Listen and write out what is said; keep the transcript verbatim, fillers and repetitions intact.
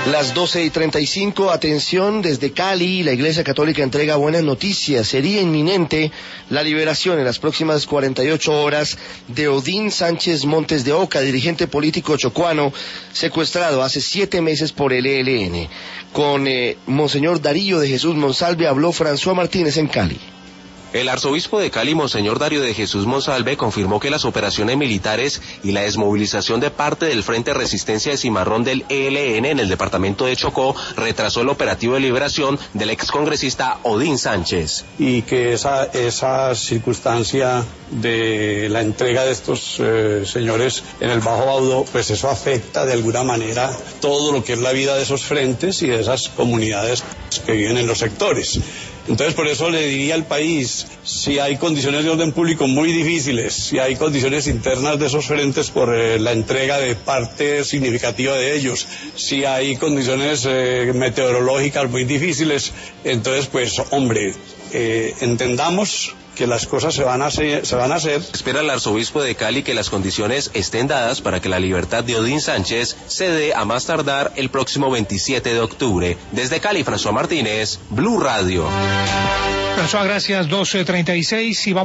Las doce y treinta y cinco, atención, desde Cali, la Iglesia Católica entrega buenas noticias. Sería inminente la liberación en las próximas cuarenta y ocho horas de Odín Sánchez Montes de Oca, dirigente político chocuano, secuestrado hace siete meses por el E L N. Con eh, Monseñor Darío de Jesús Monsalve habló François Martínez en Cali. El arzobispo de Cali, Monseñor Darío de Jesús Monsalve, confirmó que las operaciones militares y la desmovilización de parte del Frente de Resistencia de Cimarrón del E L N en el departamento de Chocó retrasó el operativo de liberación del excongresista Odín Sánchez. Y que esa, esa circunstancia de la entrega de estos eh, señores en el Bajo Baudó, pues eso afecta de alguna manera todo lo que es la vida de esos frentes y de esas comunidades que viven en los sectores. Entonces, por eso le diría al país, si hay condiciones de orden público muy difíciles, si hay condiciones internas de esos frentes por eh, la entrega de parte significativa de ellos, si hay condiciones eh, meteorológicas muy difíciles, entonces, pues, hombre, eh, entendamos que las cosas se van a hacer, se van a hacer. Espera el arzobispo de Cali que las condiciones estén dadas para que la libertad de Odín Sánchez se dé a más tardar el próximo veintisiete de octubre. Desde Cali, François Martínez, Blue Radio. François, gracias. doce treinta y seis y vamos